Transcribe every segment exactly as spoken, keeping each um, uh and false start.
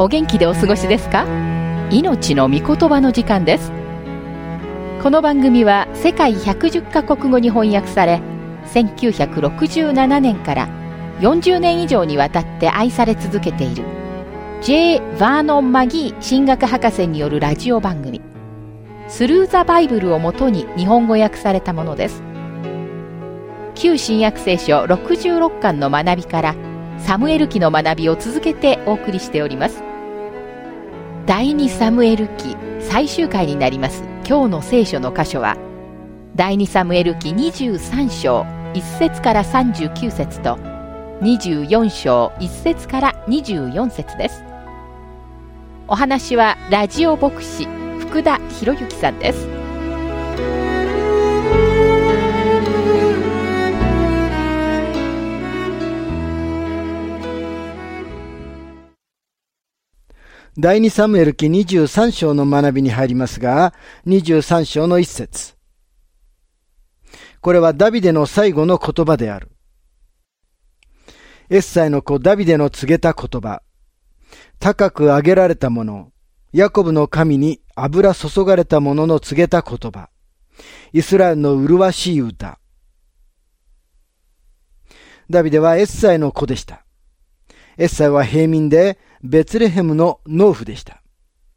お元気でお過ごしですか？命の御言葉の時間です。この番組は世界ひゃくじゅっカ国語に翻訳され、せんきゅうひゃくろくじゅうななねんからよんじゅうねん以上にわたって愛され続けている J. バーノン・マギー神学博士によるラジオ番組スルー・ザ・バイブルをもとに日本語訳されたものです。旧新約聖書ろくじゅうろっかんの学びからサムエル記の学びを続けてお送りしております。第二サムエル記最終回になります今日の聖書の箇所は第二サムエル記にじゅうさん章いっ節からさんじゅうきゅう節とにじゅうよん章いっ節からにじゅうよん節です。お話はラジオ牧師福田博之さんです。 第二サムエル記にじゅうさん章の学びに入りますが、にじゅうさん章のいっ節。これはダビデの最後の言葉である。エッサイの子ダビデの告げた言葉。高く上げられたもの、ヤコブの神に油注がれたものの告げた言葉。イスラエルの麗しい歌。ダビデはエッサイの子でした。エッサイは平民で、ベツレヘムの農夫でした。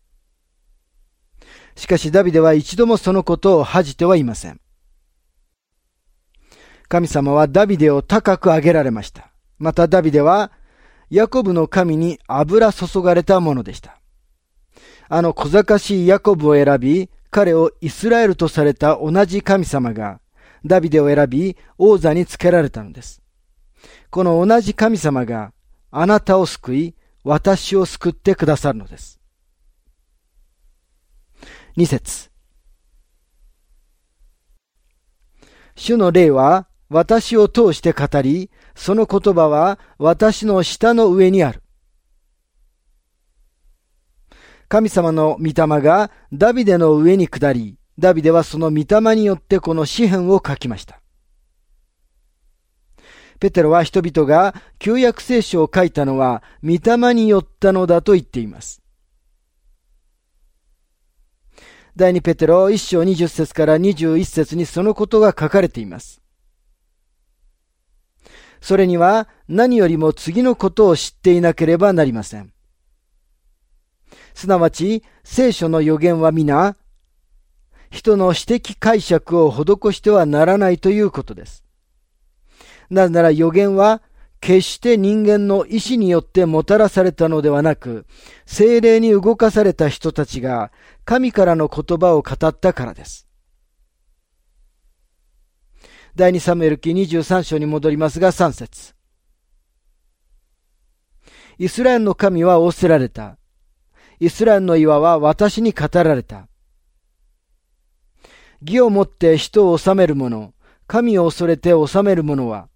しかしダビデは一度もそのことを恥じてはいません。神様はダビデを高く上げられました。またダビデはヤコブの神に油注がれたものでした。あの小賢しいヤコブを選び、彼をイスラエルとされた同じ神様がダビデを選び王座につけられたのです。この同じ神様があなたを救い、私を救ってくださるのです。に節。主の霊は私を通して語り、その言葉は私の舌の上にある。神様の御霊がダビデの上に下り、ダビデはその御霊によってこの詩篇を書きました。ペテロは人々が旧約聖書を書いたのは御霊によったのだと言っています。第二ペテロいち章にじゅっ節からにじゅういち節にそのことが書かれています。それには何よりも次のことを知っていなければなりません。すなわち聖書の預言は皆人の私的解釈を施してはならないということです。なぜなら預言は決して人間の意志によってもたらされたのではなく、聖霊に動かされた人たちが神からの言葉を語ったからです。第二サムエル記にじゅうさん章に戻りますがさん節。イスラエルの神は仰せられた。イスラエルの岩は私に語られた。義をもって人を治める者、神を恐れて治める者は、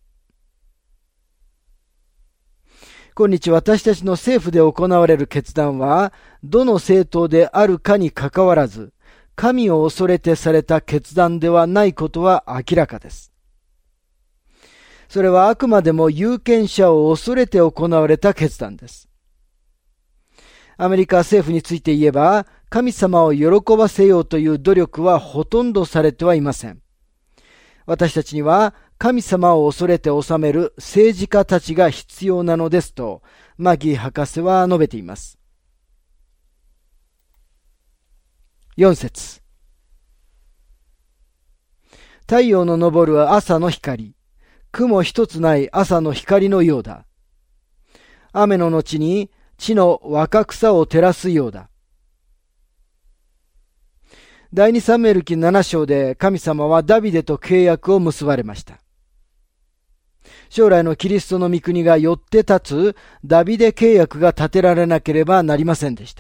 今日私たちの政府で行われる決断は、どの政党であるかにかかわらず、神を恐れてされた決断ではないことは明らかです。それはあくまでも有権者を恐れて行われた決断です。アメリカ政府について言えば、神様を喜ばせようという努力はほとんどされてはいません。私たちには神様を恐れて治める政治家たちが必要なのですと、マギー博士は述べています。よん節。太陽の昇る朝の光、雲一つない朝の光のようだ。雨の後に地の若草を照らすようだ。第二サムエル記なな章で神様はダビデと契約を結ばれました。将来のキリストの御国がよって立つダビデ契約が立てられなければなりませんでした。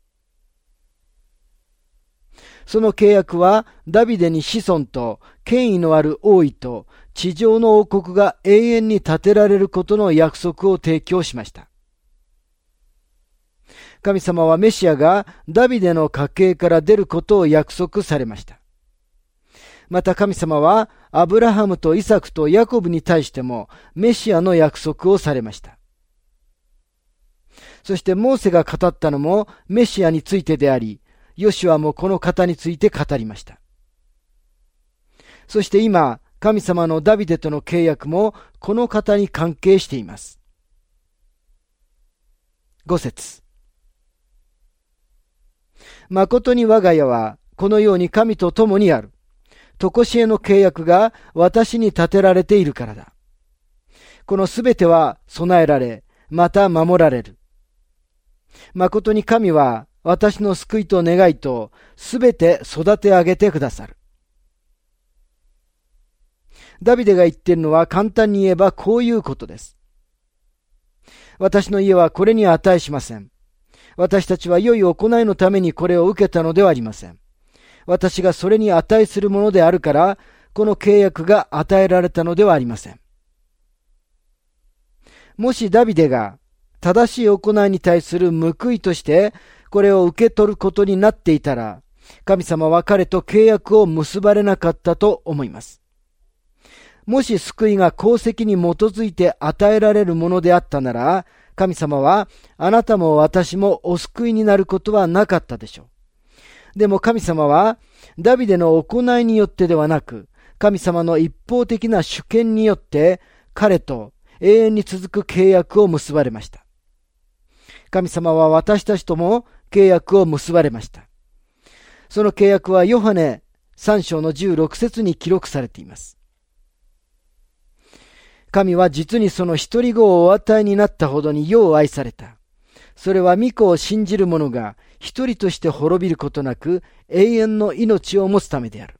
その契約はダビデに子孫と権威のある王位と地上の王国が永遠に建てられることの約束を提供しました。神様はメシアがダビデの家系から出ることを約束されました。また神様はアブラハムとイサクとヤコブに対してもメシアの約束をされました。 そしてモーセが語ったのもメシアについてであり、ヨシュアもこの方について語りました。そして今、神様のダビデとの契約もこの方に関係しています。ご節。誠に我が家はこのように神と共にある。とこしえの契約が私に立てられているからだ。このすべては備えられ、また守られる。誠に神は私の救いと願いとすべて育て上げてくださる。ダビデが言っているのは簡単に言えばこういうことです。私の家はこれに値しません。私たちは良い行いのためにこれを受けたのではありません。私がそれに値するものであるから、この契約が与えられたのではありません。もしダビデが正しい行いに対する報いとしてこれを受け取ることになっていたら、神様は彼と契約を結ばれなかったと思います。もし救いが功績に基づいて与えられるものであったなら、神様はあなたも私もお救いになることはなかったでしょう。でも神様はダビデの行いによってではなく、神様の一方的な主権によって彼と永遠に続く契約を結ばれました。神様は私たちとも契約を結ばれました。その契約はヨハネさん章のじゅうろく節に記録されています。神は実にその一人子をお与えになったほどによう愛された。それは御子を信じる者が一人として滅びることなく永遠の命を持つためである。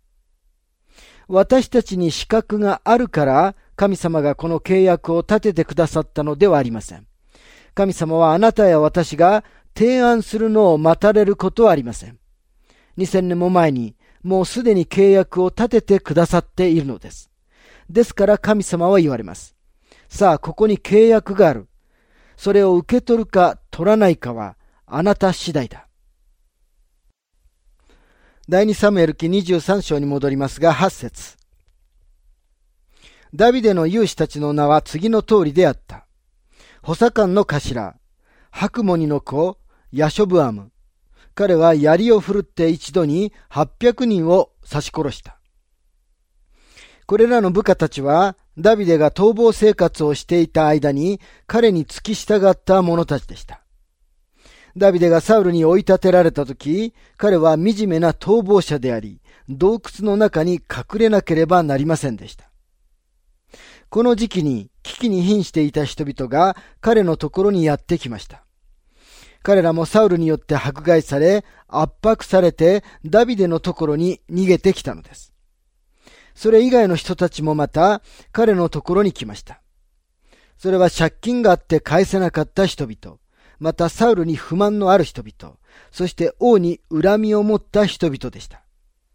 私たちに資格があるから神様がこの契約を立ててくださったのではありません。神様はあなたや私が提案するのを待たれることはありません。にせんねんも前にもうすでに契約を立ててくださっているのです。ですから神様は言われます。さあ、ここに契約がある。それを受け取るか取らないかはあなた次第だ。第二サムエル記にじゅうさん章に戻りますが、はち節。ダビデの勇士たちの名は次の通りであった。補佐官の頭、ハクモニの子、ヤショブアム。彼は槍を振るって一度にはっぴゃくにんを刺し殺した。これらの部下たちはダビデが逃亡生活をしていた間に彼に付き従った者たちでした。ダビデがサウルに追い立てられたとき、彼は惨めな逃亡者であり、洞窟の中に隠れなければなりませんでした。この時期に危機に瀕していた人々が彼のところにやってきました。彼らもサウルによって迫害され、圧迫されてダビデのところに逃げてきたのです。それ以外の人たちもまた彼のところに来ました。それは借金があって返せなかった人々、またサウルに不満のある人々、そして王に恨みを持った人々でした。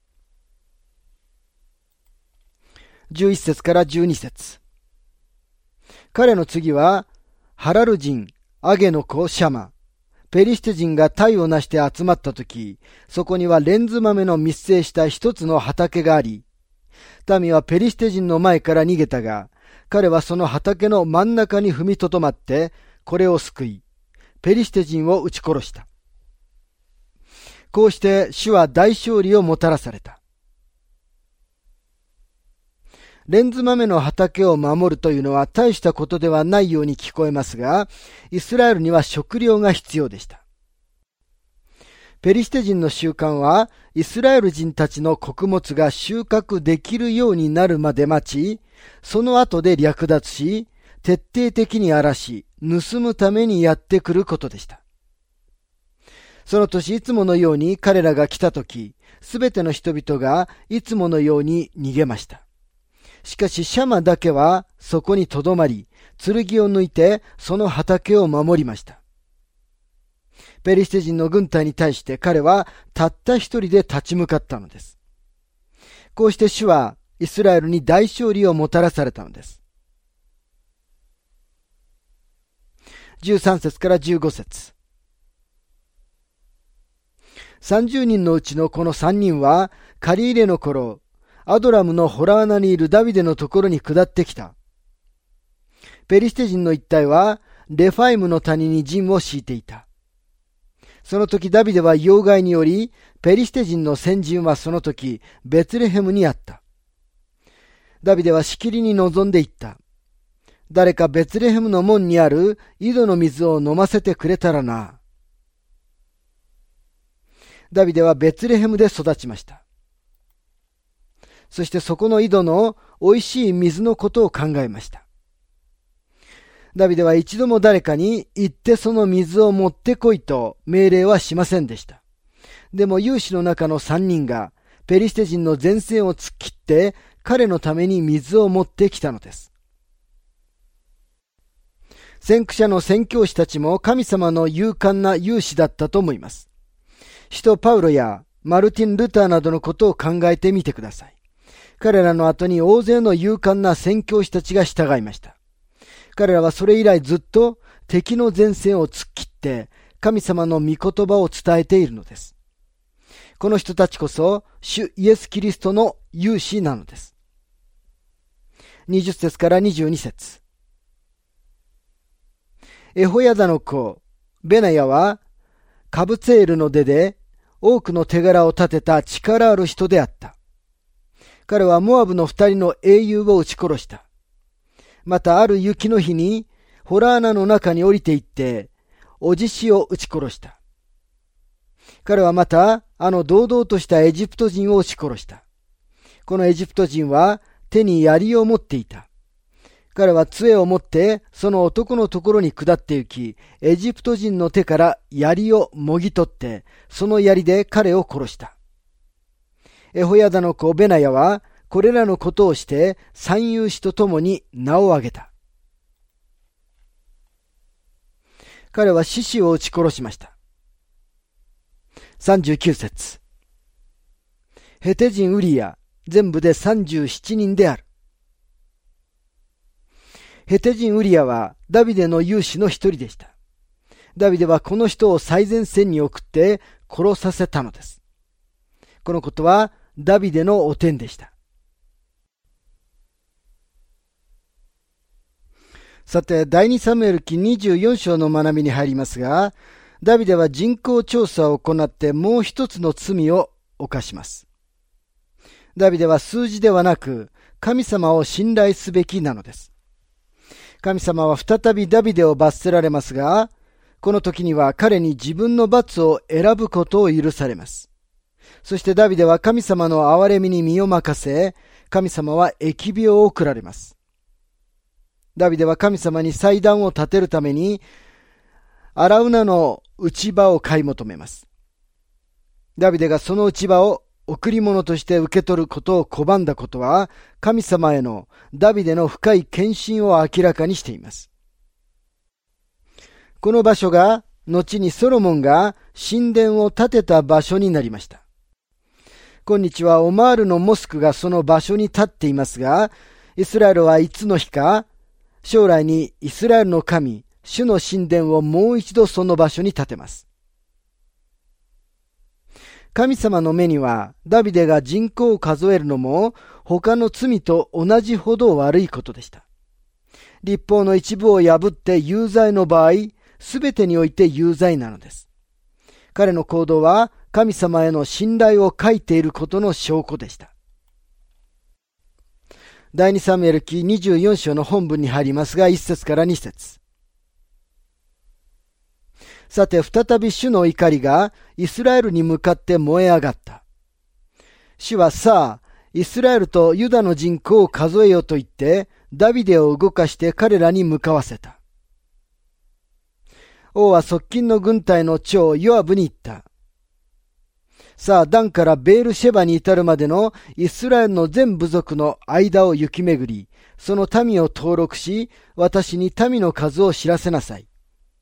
じゅういち節からじゅうに節。彼の次はハラル人アゲの子シャマ。ペリシテ人が隊をなして集まったとき、そこにはレンズ豆の密生した一つの畑があり、民はペリシテ人の前から逃げたが、彼はその畑の真ん中に踏みとどまって、これを救い、ペリシテ人を撃ち殺した。こうして主は大勝利をもたらされた。レンズ豆の畑を守るというのは大したことではないように聞こえますが、イスラエルには食料が必要でした。ペリシテ人の習慣は、イスラエル人たちの穀物が収穫できるようになるまで待ち、その後で略奪し、徹底的に荒らし、盗むためにやってくることでした。その年いつものように彼らが来たとき、すべての人々がいつものように逃げました。しかしシャマだけはそこにとどまり、剣を抜いてその畑を守りました。ペリシテ人の軍隊に対して彼はたった一人で立ち向かったのです。こうして主はイスラエルに大勝利をもたらされたのです。じゅうさん節からじゅうご節。さんじゅうにんのうちのこのさんにんは借り入れの頃、アドラムのホラー穴にいるダビデのところに下ってきた。ペリシテ人の一帯はレファイムの谷に陣を敷いていた。その時ダビデは要害により、ペリシテ人の先陣はその時、ベツレヘムにあった。ダビデはしきりに臨んでいった。誰かベツレヘムの門にある井戸の水を飲ませてくれたらな。ダビデはベツレヘムで育ちました。そしてそこの井戸の美味しい水のことを考えました。ダビデは一度も誰かに行ってその水を持ってこいと命令はしませんでした。でも勇士の中の三人がペリシテ人の前線を突っ切って彼のために水を持ってきたのです。先駆者の宣教師たちも神様の勇敢な勇士だったと思います。使徒パウロやマルティン・ルターなどのことを考えてみてください。彼らの後に大勢の勇敢な宣教師たちが従いました。彼らはそれ以来ずっと敵の前線を突っ切って神様の御言葉を伝えているのです。この人たちこそ主イエス・キリストの勇士なのです。にじゅっ節からにじゅうに節。エホヤダの子ベナヤはカブツェールの出で多くの手柄を立てた力ある人であった。彼はモアブの二人の英雄を撃ち殺した。またある雪の日に、ホラー穴の中に降りて行って、おじしを撃ち殺した。彼はまた、あの堂々としたエジプト人を撃ち殺した。このエジプト人は手に槍を持っていた。彼は杖を持って、その男のところに下って行き、エジプト人の手から槍をもぎ取って、その槍で彼を殺した。エホヤダの子ベナヤは、これらのことをして三勇士と共に名を上げた。彼は獅子を撃ち殺しました。さんじゅうきゅう節。ヘテ人ウリヤ、全部でさんじゅうななにんである。ヘテ人ウリヤはダビデの勇士の一人でした。ダビデはこの人を最前線に送って殺させたのです。このことはダビデの汚点でした。さて、第二サムエル記にじゅうよん章の学びに入りますが、ダビデは人口調査を行ってもう一つの罪を犯します。ダビデは数字ではなく、神様を信頼すべきなのです。神様は再びダビデを罰せられますが、この時には彼に自分の罰を選ぶことを許されます。そしてダビデは神様の憐れみに身を任せ、神様は疫病を送られます。ダビデは神様に祭壇を建てるために、アラウナの内場を買い求めます。ダビデがその内場を贈り物として受け取ることを拒んだことは、神様へのダビデの深い献身を明らかにしています。この場所が、後にソロモンが神殿を建てた場所になりました。今日はオマールのモスクがその場所に立っていますが、イスラエルはいつの日か、将来にイスラエルの神、主の神殿をもう一度その場所に建てます。神様の目にはダビデが人口を数えるのも他の罪と同じほど悪いことでした。律法の一部を破って有罪の場合、すべてにおいて有罪なのです。彼の行動は神様への信頼を欠いていることの証拠でした。第二サムエル記にじゅうよん章の本文に入りますが、いち節からに節。さて、再び主の怒りがイスラエルに向かって燃え上がった。主はさあ、イスラエルとユダの人口を数えようと言って、ダビデを動かして彼らに向かわせた。王は側近の軍隊の長ヨアブに言った。さあ、ダンからベールシェバに至るまでのイスラエルの全部族の間を行き巡り、その民を登録し、私に民の数を知らせなさい。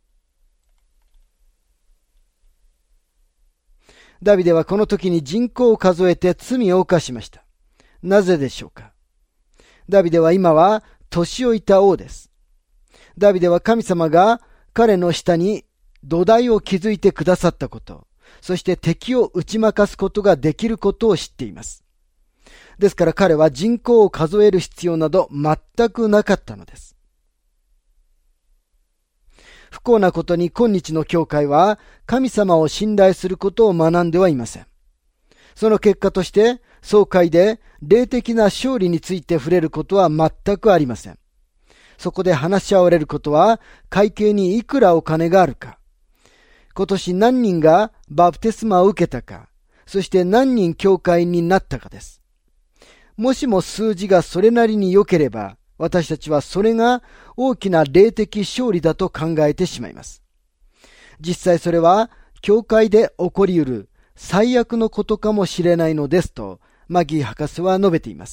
ダビデはこの時に人口を数えて罪を犯しました。なぜでしょうか。ダビデは今は年老いた王です。ダビデは神様が彼の下に土台を築いてくださったこと、そして敵を打ち負かすことができることを知っています。ですから彼は人口を数える必要など全くなかったのです。 幸なことに今日の教会は神様を信頼することを学んではいません。その結果として総会で霊的な勝利について触れることは全くありません。そこで話し合われることは会計にいくらお金があるか、今年何人がバプテスマを受けたか、そして何人教会員になったかです。もしも数字がそれなりに良ければ、私たちはそれが大きな霊的勝利だと考えてしまいます。実際それは教会で起こり得る最悪のことかもしれないのですとマギー博士は述べています。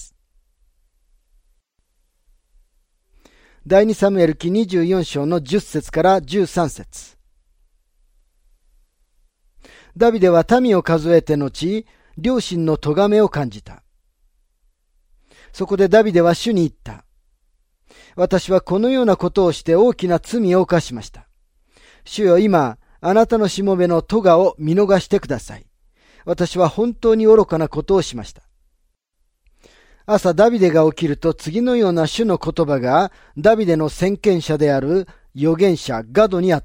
第二サムエル記にじゅうよん章のじゅっ節からじゅうさん節。ダビデは民を数えて後、良心の咎めを感じた。そこでダビデは主に言った。私はこのようなことをして大きな罪を犯しました。主よ、今、あなたのしもべの咎を見逃してください。私は本当に愚かなことをしました。朝ダビデが起きると次のような主の言葉がダビデの先見者である預言者ガドにあった。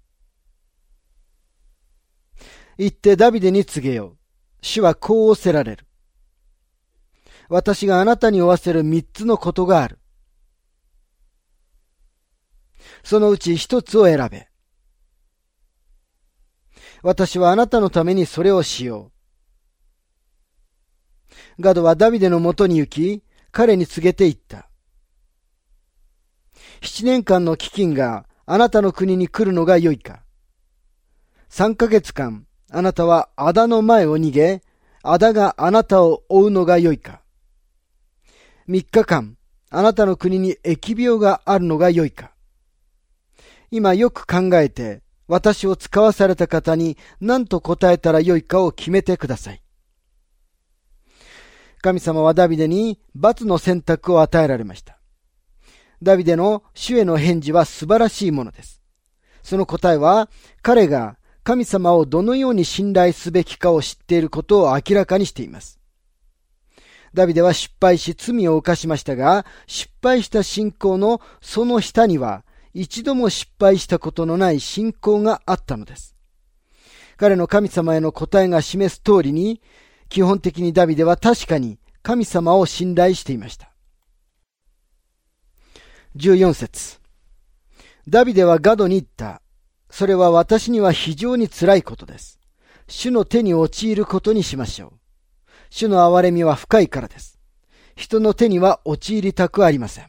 言ってダビデに告げよう。主はこう仰せられる。私があなたに負わせる三つのことがある。そのうち一つを選べ。私はあなたのためにそれをしよう。ガドはダビデのもとに行き、彼に告げて言った。七年間の飢饉があなたの国に来るのが良いか。三ヶ月間、あなたはアダの前を逃げ、アダがあなたを追うのが良いか。三日間、あなたの国に疫病があるのが良いか。今よく考えて、私を使わされた方に何と答えたらよいかを決めてください。神様はダビデに罰の選択を与えられました。ダビデの主への返事は素晴らしいものです。その答えは、彼が神様をどのように信頼すべきかを知っていることを明らかにしています。ダビデは失敗し罪を犯しましたが、失敗した信仰のその下には、一度も失敗したことのない信仰があったのです。彼の神様への答えが示す通りに、基本的にダビデは確かに神様を信頼していました。じゅうよん節。ダビデはガドに言った。それは私には非常に辛いことです。主の手に陥ることにしましょう。主の憐れみは深いからです。人の手には陥りたくありません。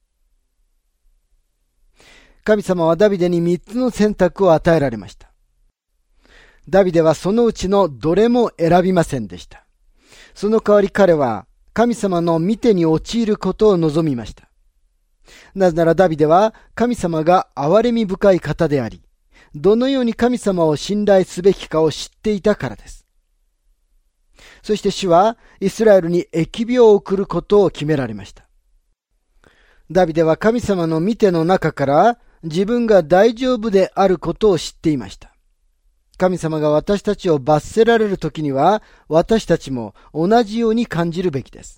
神様はダビデに三つの選択を与えられました。ダビデはそのうちのどれも選びませんでした。その代わり彼は神様の御手に陥ることを望みました。なぜならダビデは神様が憐れみ深い方であり、どのように神様を信頼すべきかを知っていたからです。そして主はイスラエルに疫病を送ることを決められました。ダビデは神様の御手の中から自分が大丈夫であることを知っていました。神様が私たちを罰せられるときには、私たちも同じように感じるべきです。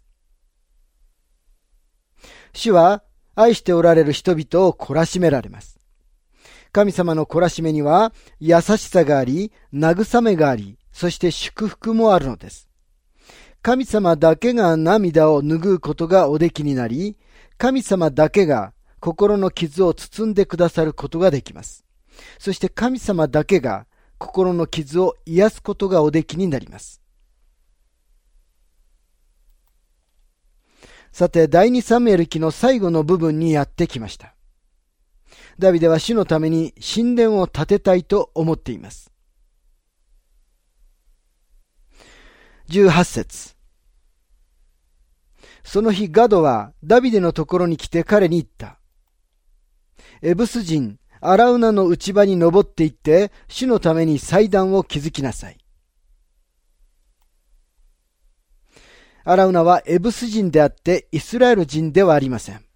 主は愛しておられる人々を懲らしめられます。神様の懲らしめには優しさがあり、慰めがあり、そして祝福もあるのです。神様だけが涙を拭うことがおできになり、神様だけが心の傷を包んでくださることができます。そして神様だけが心の傷を癒すことがおできになります。さて、第二サムエル記の最後の部分にやってきました。ダビデは主のために神殿を建てたいと思っています。じゅうはち節。その日ガドはダビデのところに来て彼に言った。エブス人アラウナの内場に登って行って主のために祭壇を築きなさい。アラウナはエブス人であってイスラエル人ではありません。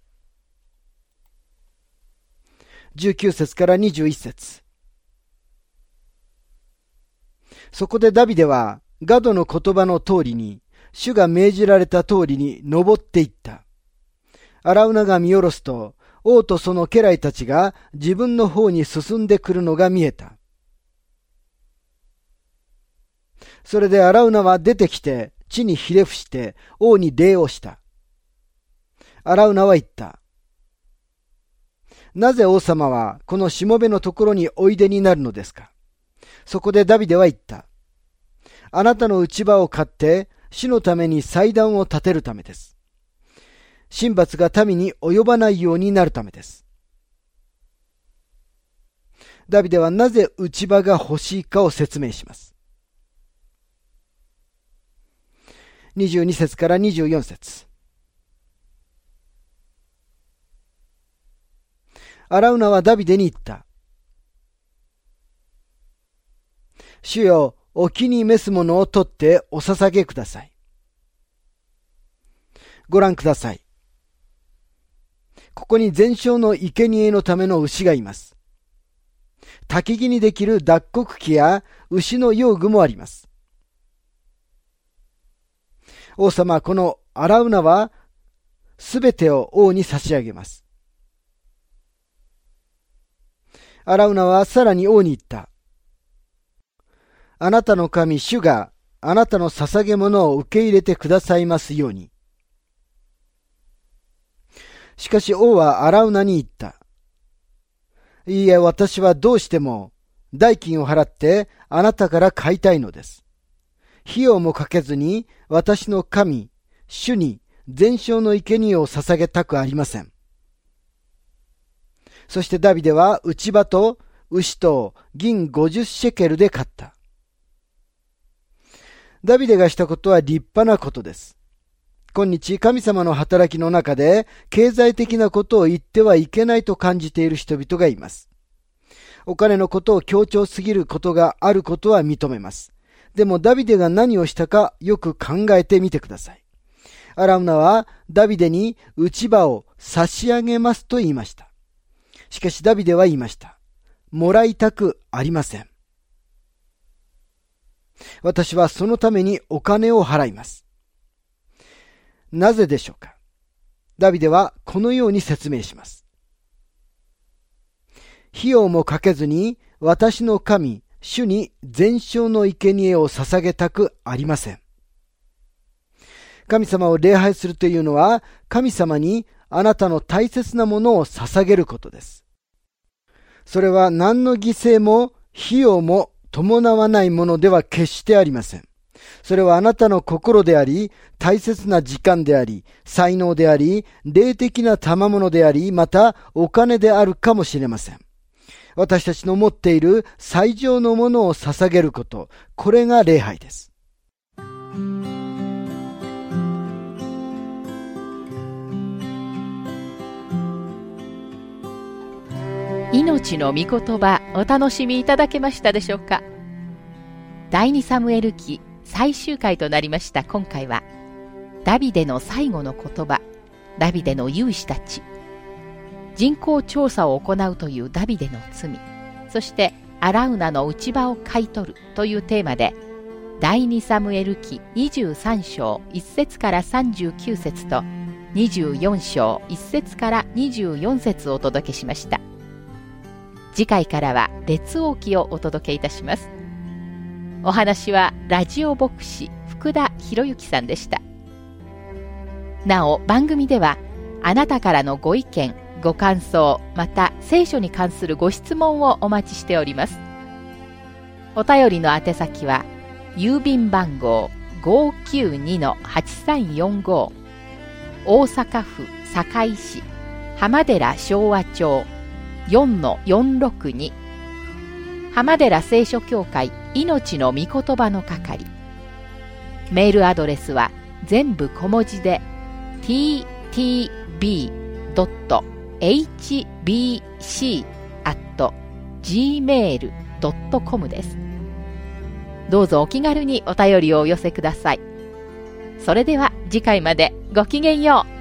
じゅうきゅう節からにじゅういち節。そこでダビデはガドの言葉の通りに主が命じられた通りに登っていった。アラウナが見下ろすと王とその家来たちが自分の方に進んでくるのが見えた。それでアラウナは出てきて地にひれ伏して王に礼をした。アラウナは言った。なぜ王様はこのしもべのところにおいでになるのですか。そこでダビデは言った。あなたの内場を買って主のために祭壇を建てるためです。神罰が民に及ばないようになるためです。ダビデはなぜ内場が欲しいかを説明します。にじゅうに節からにじゅうよん節。アラウナはダビデに言った。主よ、お気に召すものを取ってお捧げください。ご覧ください。ここに全焼の生贄のための牛がいます。焚き木にできる脱穀機や牛の用具もあります。王様、このアラウナはすべてを王に差し上げます。アラウナはさらに王に言った。あなたの神主があなたの捧げ物を受け入れてくださいますように。しかし王はアラウナに言った。いいえ、私はどうしても代金を払ってあなたから買いたいのです。費用もかけずに私の神、主に全焼の生贄を捧げたくありません。そしてダビデは内場と牛と銀ごじゅうシェケルで買った。ダビデがしたことは立派なことです。今日神様の働きの中で経済的なことを言ってはいけないと感じている人々がいます。お金のことを強調すぎることがあることは認めます。でもダビデが何をしたかよく考えてみてください。アラウナはダビデに内場を差し上げますと言いました。しかしダビデは言いました。もらいたくありません。私はそのためにお金を払います。なぜでしょうか。ダビデはこのように説明します。費用もかけずに私の神、主に全焼の生贄を捧げたくありません。神様を礼拝するというのは、神様にあなたの大切なものを捧げることです。それは何の犠牲も費用も伴わないものでは決してありません。それはあなたの心であり、大切な時間であり、才能であり、霊的な賜物であり、またお金であるかもしれません。私たちの持っている最上のものを捧げること、これが礼拝です。 命の御言葉、お楽しみいただけましたでしょうか。第二サムエル記最終回となりました今回は、ダビデの最後の言葉、ダビデの勇士たち、人口調査を行うというダビデの罪、そしてアラウナの内場を買い取るというテーマで、第二サムエル記にじゅうさん章いち節からさんじゅうきゅう節とにじゅうよん章いち節からにじゅうよん節をお届けしました。次回からは列王記をお届けいたします。お話はラジオ牧師福田博之さんでした。なお番組ではあなたからのご意見、ご感想、また聖書に関するご質問をお待ちしております。お便りの宛先は郵便番号 ごーきゅうにのはちさんよんご 大阪府堺市浜寺昭和町 よんのよんろくに 浜寺聖書協会命の御言葉の係。メールアドレスは全部小文字で ティーティービードットエイチビーシー アット ジーメール ドットコム です。どうぞお気軽にお便りをお寄せください。それでは次回までごきげんよう。